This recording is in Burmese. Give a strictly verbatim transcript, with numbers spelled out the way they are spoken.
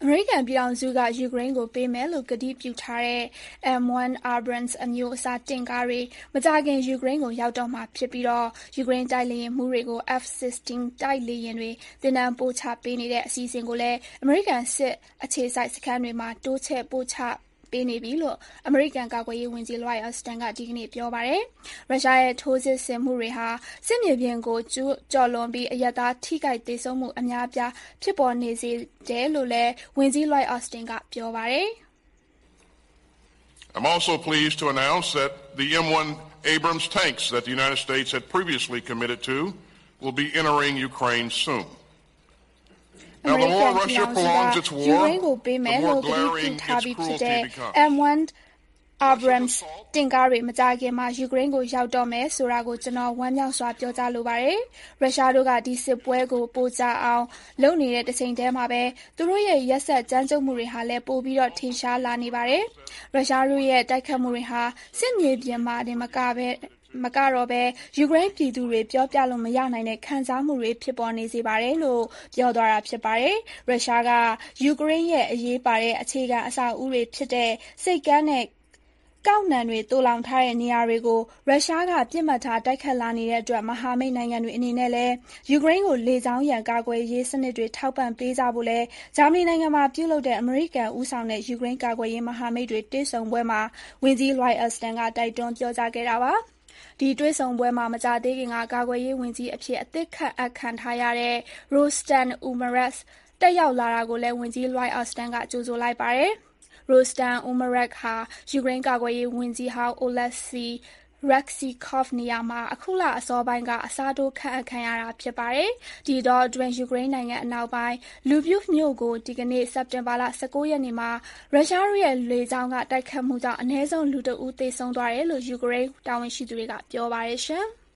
အမေရိကန်ပြည်ထောင်စုကယူကရိန်းကိုပေးမယ်လို့ကတိပြုထားတဲ့ M วัน Abrams အမျိုးအစားတင့်ကားတွေမကြာခင်ယူကရိန်းကိုရောက်တော့မှာဖြစ်ပြီးယူကရိန်းတိုက်လေယာဉ်မှူးတွေကို F ဆစ်စတင်း တိုက်လေယာဉ်တွေသင်တန်းပို့ချပေးနေတဲ့အစီအစဉ်ကိုလည်းအမေရိကန်စစ်အခြေစိုက်စခန်းတွေမှာတိုးချဲ့ပို့ချပေးနေပြီလို့အမေရိကန်ကာကွယ်ရေးဝန်ကြီး Lloyd Austin ကဒီကနေ့ပြောပါတယ်။ရုရှားရဲ့ထိုးစစ်ဆင်မှုတွေဟာစစ်မြေပြင်ကိုကျူးကျော်လွန်ပြီးအရပ်သားထိခိုက်သေဆုံးမှုအများအပြားဖြစ်ပေါ်နေစေတယ်လို့လည်းဝန်ကြီး Lloyd Austin ကပြောပါတယ်။ I'm also pleased to announce that the M วัน Abrams tanks that the United States had previously committed to will be entering Ukraine soon.Now, the more Russia prolongs its war, the more glaring its cruelty becomes. M วัน Abrams တင်ကားတွေမကြာခင်မှာယူကရိန်းကိုရောက်တော့မယ်ဆိုတာကိုကျွန်တော်ဝမ်းမြောက်စွာပြောကြားလိုပါတယ်။ရုရှားတို့ကဒီစစ်ပွဲကိုပိုကြအောင်လုပ်နေတဲ့တစ်ချိန်တည်းမှာပဲသူတို့ရဲ့ရက်စက်ကြမ်းကြုတ်မှုတွေဟာလည်းပိုပြီးတော့ထင်ရှားလာနေပါတယ်။ရုရှားတို့ရဲ့တိုက်ခတ်မှုတွေဟာစစ်မြေပြင်မှာတင်မကပဲမကတော့ပဲယူကရိန်းပြည်သူတွေပြောပြလို့မရနိုင်တဲ့ခံစားမှုတွေဖြစ်ပေါ်နေစေပါတယ်လို့ပြောသွားတာဖြစ်ပါတယ်။ရုရှားကယူကရိန်းရဲ့အရေးပါတဲ့အခြေခံအဆောက်အဦတွေဖြစ်တဲ့စိတ်ကမ်းနဲ့ကောက်နှံတွေတူလောင်ထားတဲ့နေရာတွေကိုရုရှားကပြစ်မှတ်ထားတိုက်ခတ်လာနေတဲ့အတွက်မဟာမိတ်နိုင်ငံတွေအနေနဲ့လည်းယူကရိန်းကိုလေကြောင်းရန်ကာကွယ်ရေးစနစ်တွေထောက်ပံ့ပေးကြဖို့လဲဂျာမနီနိုင်ငံမှာပြုလုပ်တဲ့အမေရိကန်ဦးဆောင်တဲ့ယူကရိန်းကာကွယ်ရေးမဟာမိတ်တွေတွေ့ဆုံပွဲမှာဝန်ကြီး Lloyd Austin ကတိုက်တွန်းပြောကြားခဲ့တာပါ။ဒီတွေ့ဆုံပွဲမှာမကြာသေးခင်ကကာကွယ်ရေးဝန်ကြီးအဖြစ်အသစ်ခန့်အပ်ခံထားရတဲ့ Rustem Umerov တက်ရောက်လာတာကိုလည်းဝန်ကြီး Lloyd Austin ကကြိုဆိုလိုက်ပါတယ်။ Rustem Umerov ဟာယူကရိန်းကာကွယ်ရေးဝန်ကြီးဟောင်း Oleksiy Reznikov နေရာမှာအခုလအစောပိုင်းကအစားထိုးခန့်အပ်ခံရတာဖြစ်ပါတယ်။ဒီတော့အတွင်းယူကရိန်းနိုင်ငံအနောက်ပိုင်းလူပြူမြို့ကိုဒီကနေ့စက်တင်ဘာလ၁၉ရက်နေ့မှာရုရှားတို့ရဲ့လေကြောင်းကတိုက်ခတ်မှုကြောင့်အနည်းဆုံးလူတဦးသေဆုံးသွားတယ်လို့ယူကရိန်းတာဝန်ရှိသူတွေကပြောပါတယ်ရှင်။